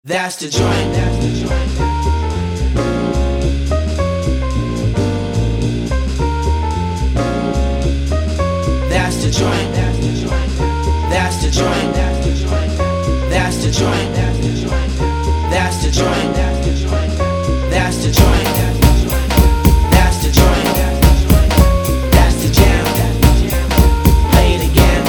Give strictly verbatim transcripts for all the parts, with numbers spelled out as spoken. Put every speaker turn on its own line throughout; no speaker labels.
That's the joint. That's the joint. That's the joint. That's the joint. That's the joint. That's the joint. That's the joint. That's the joint. That's the joint. That's the joint. That's the joint. That's the jam. Play it again.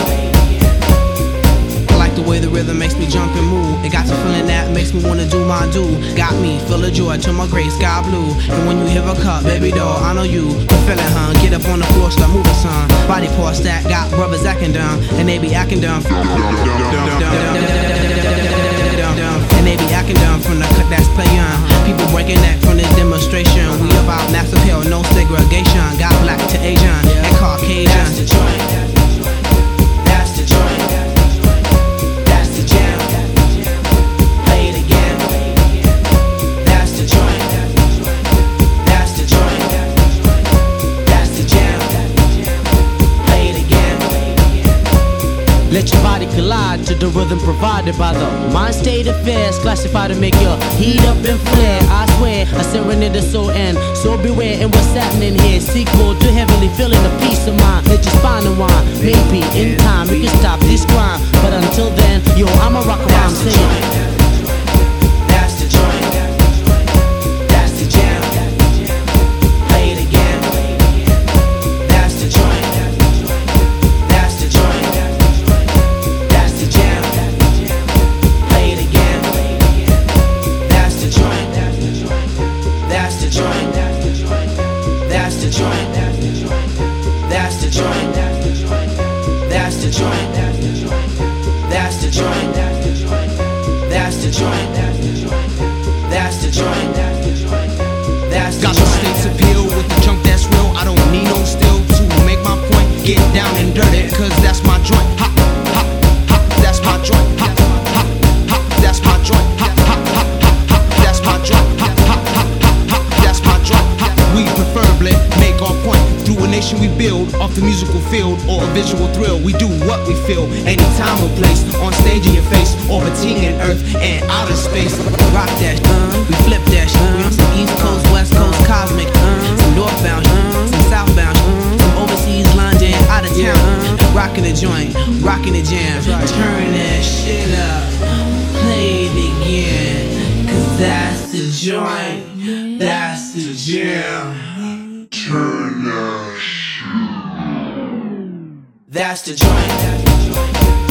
I like the way the rhythm makes me jump and move. It got the feeling that makes me wanna do my do. Got me full of joy till my gray sky blue. And when you hear a cup, baby doll, I know you the feeling, huh? Get up on the floor, start moving, son. Body parts that got brothers acting dumb, and they be acting dumb. And they be acting dumb from the cut that's playin'. People breaking neck from this demonstration. We about massive hell, no segregation. Got black to Asian and Caucasian.
That's the joint. That's the joint. That's the jam. Play it again. That's the joint. That's the joint. That's the jam. Play it again.
Let your body collide to the rhythm provided by the mind state affairs, classified to make your heat up and flare. I swear, a serenade the soul and so beware. And what's happening here? Sequel to heavenly feeling of peace of mind. Let your spine unwind. Maybe in time we can stop this crime, but until then, yo, I'ma rock around saying.
That's the joint. That's the jam. Play it again. That's the joint. That's the joint. That's the jam. Play it again. That's the joint. That's the joint. That's the joint. That's the joint. That's the joint. That's the joint. That's the joint. That's the joint. That's the
Got the states appeal with the junk that's real. I don't need no steel to make my point. Get down and dirty, cause that's my joint. Ha, ha, ha, that's my joint. Ha, ha, ha, that's my joint. Ha, ha, ha, ha, that's my joint. Ha, ha, ha, ha, that's my joint. Ha. We preferably make our point through a nation we build off the musical field or a visual thrill. We do what we feel, anytime or place, on stage in your face, orbiting in earth and outer space. Rock that, uh, we flip that shit. We on some East Coast, West Coast, cosmic, uh, some northbound, uh, some southbound, uh, some overseas, London, out of town. Uh, rocking the joint, rocking the jam, turn that shit up, play it again, cause that's the joint, that's the jam.
That's the joint.